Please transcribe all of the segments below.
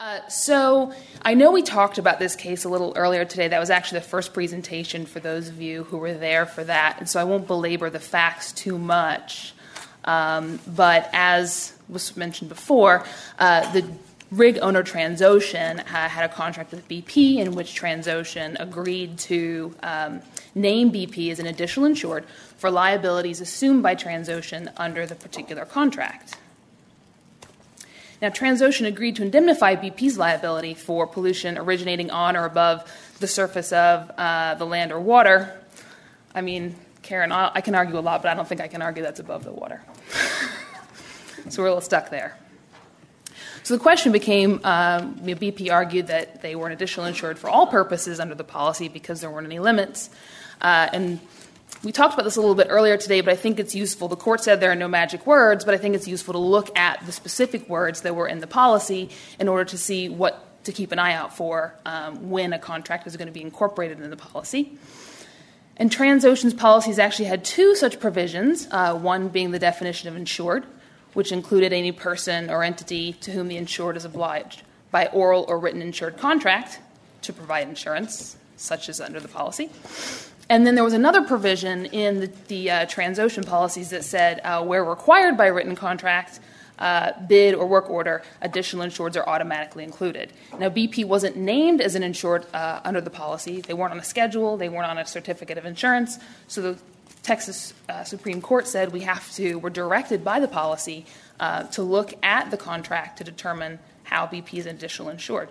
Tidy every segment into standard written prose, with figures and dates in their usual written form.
So I know we talked about this case a little earlier today. That was actually the first presentation for those of you who were there for that, and so I won't belabor the facts too much. But as was mentioned before, the rig owner Transocean had a contract with BP in which Transocean agreed to name BP as an additional insured for liabilities assumed by Transocean under the particular contract. Now, Transocean agreed to indemnify BP's liability for pollution originating on or above the surface of the land or water. I mean, Karen, I can argue a lot, but I don't think I can argue that's above the water. So we're a little stuck there. So the question became, BP argued that they were an additional insured for all purposes under the policy because there weren't any limits. And we talked about this a little bit earlier today, but I think it's useful. The court said there are no magic words, but I think it's useful to look at the specific words that were in the policy in order to see what to keep an eye out for when a contract is going to be incorporated in the policy. And Transocean's policies actually had two such provisions, one being the definition of insured, which included any person or entity to whom the insured is obliged by oral or written insured contract to provide insurance, such as under the policy. And then there was another provision in the Transocean policies that said where required by written contract, bid, or work order, additional insureds are automatically included. Now, BP wasn't named as an insured under the policy. They weren't on a schedule. They weren't on a certificate of insurance. So the Texas Supreme Court said we're directed by the policy to look at the contract to determine how BP is an additional insured.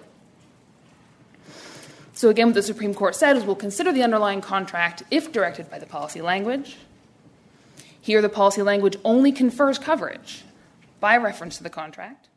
So again, what the Supreme Court said is we'll consider the underlying contract if directed by the policy language. Here, the policy language only confers coverage by reference to the contract.